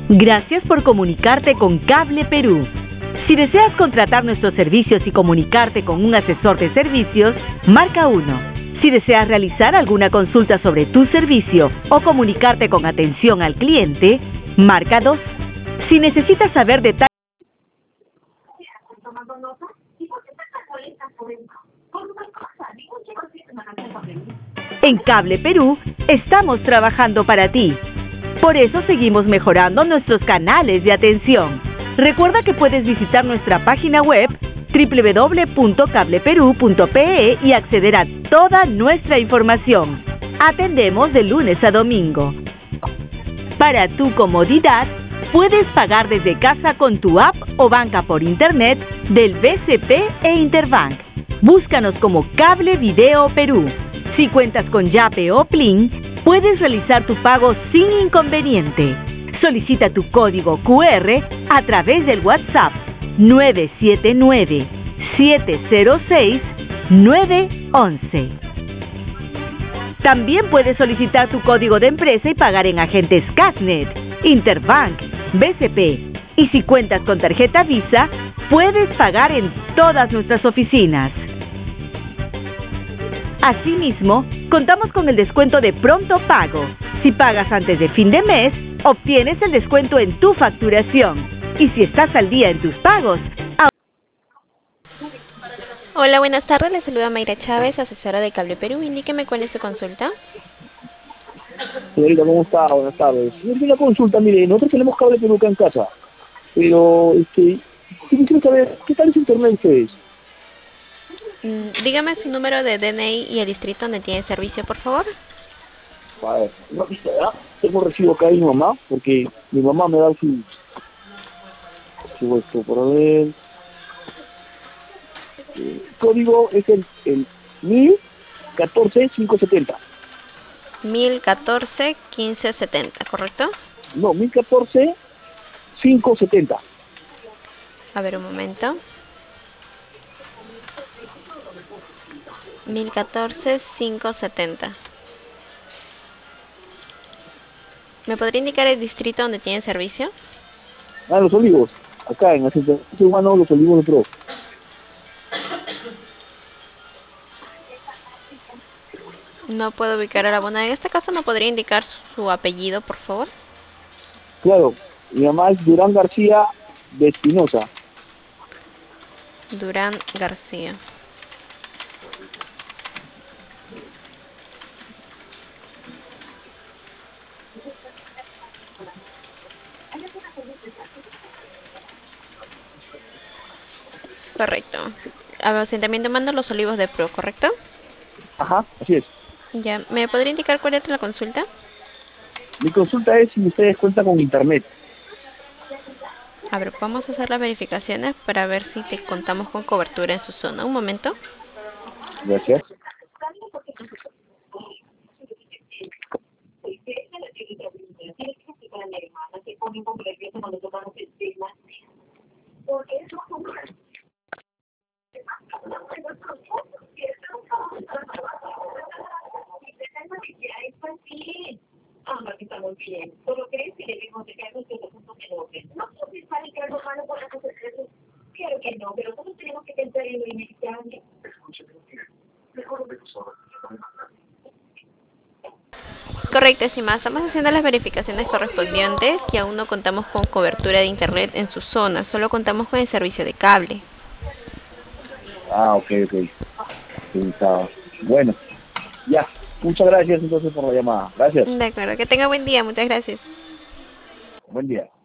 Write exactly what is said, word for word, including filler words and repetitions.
Gracias por comunicarte con Cable Perú. Si deseas contratar nuestros servicios y comunicarte con un asesor de servicios, marca uno. Si deseas realizar alguna consulta sobre tu servicio o comunicarte con atención al cliente, marca dos. Si necesitas saber detalles... En Cable Perú estamos trabajando para ti. Por eso seguimos mejorando nuestros canales de atención. Recuerda que puedes visitar nuestra página web doble u doble u doble u punto cable perú punto pe e y acceder a toda nuestra información. Atendemos de lunes a domingo. Para tu comodidad, puedes pagar desde casa con tu app o banca por internet del B C P e Interbank. Búscanos como Cable Video Perú. Si cuentas con Yape o Plin, puedes realizar tu pago sin inconveniente. Solicita tu código cu erre a través del WhatsApp nueve siete nueve, siete cero seis, nueve once. También puedes solicitar tu código de empresa y pagar en agentes Casnet, Interbank, B C P. Y si cuentas con tarjeta Visa, puedes pagar en todas nuestras oficinas. Asimismo, contamos con el descuento de pronto pago. Si pagas antes de fin de mes, obtienes el descuento en tu facturación. Y si estás al día en tus pagos... Hola, buenas tardes. Le saluda Mayra Chávez, asesora de Cable Perú. Indíqueme cuál es su consulta. Señorita, ¿cómo está? Buenas tardes. Yo tengo una consulta, mire, nosotros tenemos Cable Perú acá en casa, pero, este, sí quisiera saber, ¿qué tal es internet ustedes? Mm, dígame su número de D N I y el distrito donde tiene servicio, por favor. A ver, no, ¿verdad? Tengo recibo acá de mi mamá, porque mi mamá me da su... su esto, por ver... El código es el, el mil catorce, quinientos setenta. mil catorce, quince setenta, ¿correcto? No, mil catorce, quinientos setenta. A ver, un momento. mil catorce, quinientos setenta. ¿Me podría indicar el distrito donde tiene servicio? Ah, Los Olivos, acá en el humano Los Olivos de Pro. No puedo ubicar a la abonada. En este caso, ¿me podría indicar su apellido, por favor? Claro, mi mamá es Durán García de Espinosa. Durán García. Correcto. Asentamiento Mando Los Olivos de Pro, ¿correcto? Ajá, así es. Ya. ¿Me podría indicar cuál es la consulta? Mi consulta es si ustedes cuentan con internet. A ver, vamos a hacer las verificaciones para ver si te contamos con cobertura en su zona. Un momento. Gracias. Correcto, estimada. Estamos haciendo las verificaciones correspondientes y aún no contamos con cobertura de internet en su zona. Solo contamos con el servicio de cable. Ah, ok, ok. Sí, está. Bueno, ya. Muchas gracias entonces por la llamada. Gracias. De acuerdo. Que tenga buen día. Muchas gracias. Buen día.